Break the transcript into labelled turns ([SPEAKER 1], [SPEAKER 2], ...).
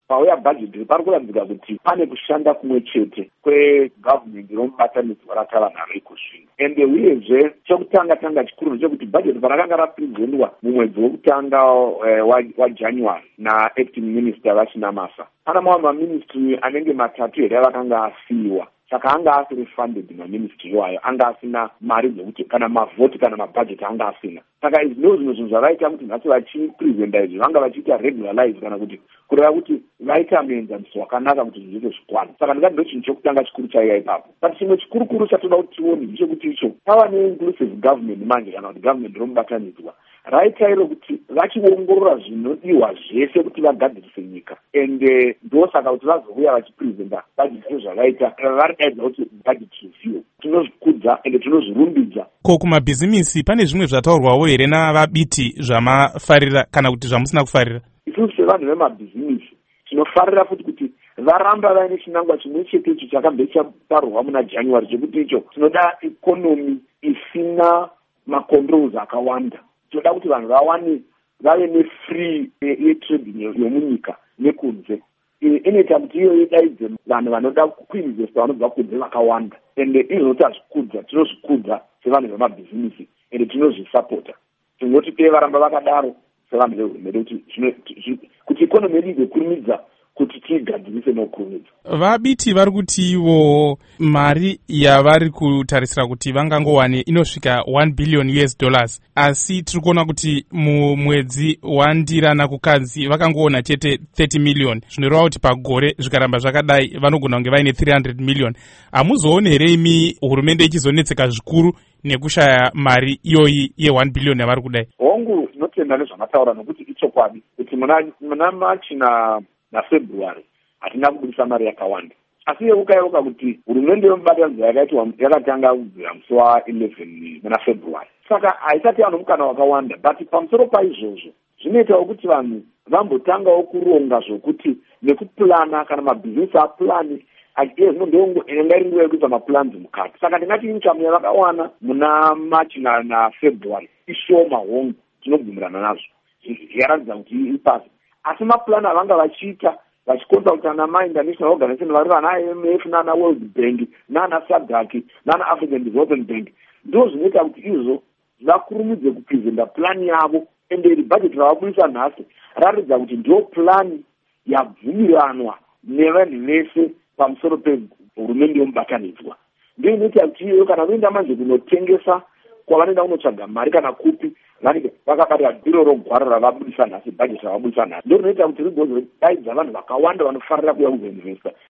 [SPEAKER 1] pauya bhajeti pari kurambika kuti pane kushanda kumwe chete kwegavhumende romubatanidzwa rataura nharo ikozvino. Ende uyezve chekutanga chikuru chekuti bhajeti parakanga raprizendwa mumwedzi wokutanga waJanuary naacting minister Vashinamasa, pana mamwe maministry anenge matatu here vakanga asiyiwa. Saka anga asiri funded maministry iwayo, anga asina mari dzekuti kana mavhoti kana mabhajeti anga asina. Saka izvi ndizvo zvinhu zvavaita kuti nhasi vachipresenta izvi vanga vachiita regularize kana kuti kureva kuti vaita muenzaniso wakanaka kuti zvinhu zvese zvikwana. Saka ndikati ndo chinhu chekutanga chikuru chaiya ipapo. But chimwe chikurukuru chatoda kuti tione ndechekuti icho pava neinclusive government manje kana kuti government romubatanidzwa raitairo kuti vachiongorora zvinodiwa zvese kuti vagadzirise nyika, ende ndosaka kuti vazouya vachipresenta bhajeti zvavaita varidaidza kuti bhajeti review. Tinozvikudza ende tinozvirumbidza.
[SPEAKER 2] Ko kumabhizimisi pane zvimwe zvataurwawo here navabiti zvamafarira kana kuti zvamusina kufarira?
[SPEAKER 1] Isusu sevanhu vemabhizimisi tinofarira futi kuti varamba vaine chinangwa chimwe chete icho chakambe chatarwa muna January chekuti icho tinoda ikonomi isina macontrols akawanda. Tinoda kuti vanhu vave nefree yetrading yomunyika nekunze. Inoita kuti iyo idaidze vanhu vanoda kuinvesta vanobva kunze vakawanda. Ende izvo tinozvikudza sevanhu vemabhizimisi ende tinozvisapota. Tinoti pei varamba vakadaro sevanhu vehurumende kuti ikonomi yedu igokurumidza kuti tiigadzirise nokurumidza.
[SPEAKER 2] Vabiti vari kuti ivo mari yavari kutarisira kuti vangangowane inosvika $1 billion, asi tiri kuona kuti mumwedzi waNdira naKukadzi vakangoona chete 30 million. Zvinoreva kuti pagore zvikaramba zvakadai vanogona kunge vaine 300 million. Hamuzooni here imi hurumende ichizonetseka zvikuru nekushaya mari iyoyi ye$1 billion yavari kudai?
[SPEAKER 1] Hongu tinotenda nezvamataura nokuti ichokwadi kuti muna Machi naFebruary hatina kubudisa mari yakawanda. Asi yekukairoka kuti hurumende yomubatanidzwa yakatanga kubvira musi wa11 muna February. Saka haisati yava nomukana wakawanda, but pamusoro paizvozvo zvinoitawo kuti vanhu vambotangawo kuronga zvokuti nekuplana kana mabhizinesi aplani zvino ndongaringuva yekuita maplans mukati. Saka ndingati income yavakawana muna Machi naFebruary ishoma hongu, tinobvumirana nazvo, yaratidza kuti ipasi. Asi maplani avanga vachiita vachikonsulta namainternational organization vari vana IMF nana World Bank nana SADC nana African Development Bank ndo zvinoita kuti izvo vakurumidze kupresenta plani yavo, ende iri bhajeti ravabudisa nhasi raratidza kuti ndo plani yabvumiranwa nevanhu vese pamusoro pehurumende yomubatanidzwa. Ndio inoita kuti iyo kana voenda manje kunotengesa kwavanoenda kunotsvaga mari kana kupi vanenge vakabata dhiro rogwara ravabudisa nhasi, bhajeti ravabudisa nhasi. Ndio rinoita kuti rigozodaidza vanhu vakawanda vanofarira kuya kuzoinvesta.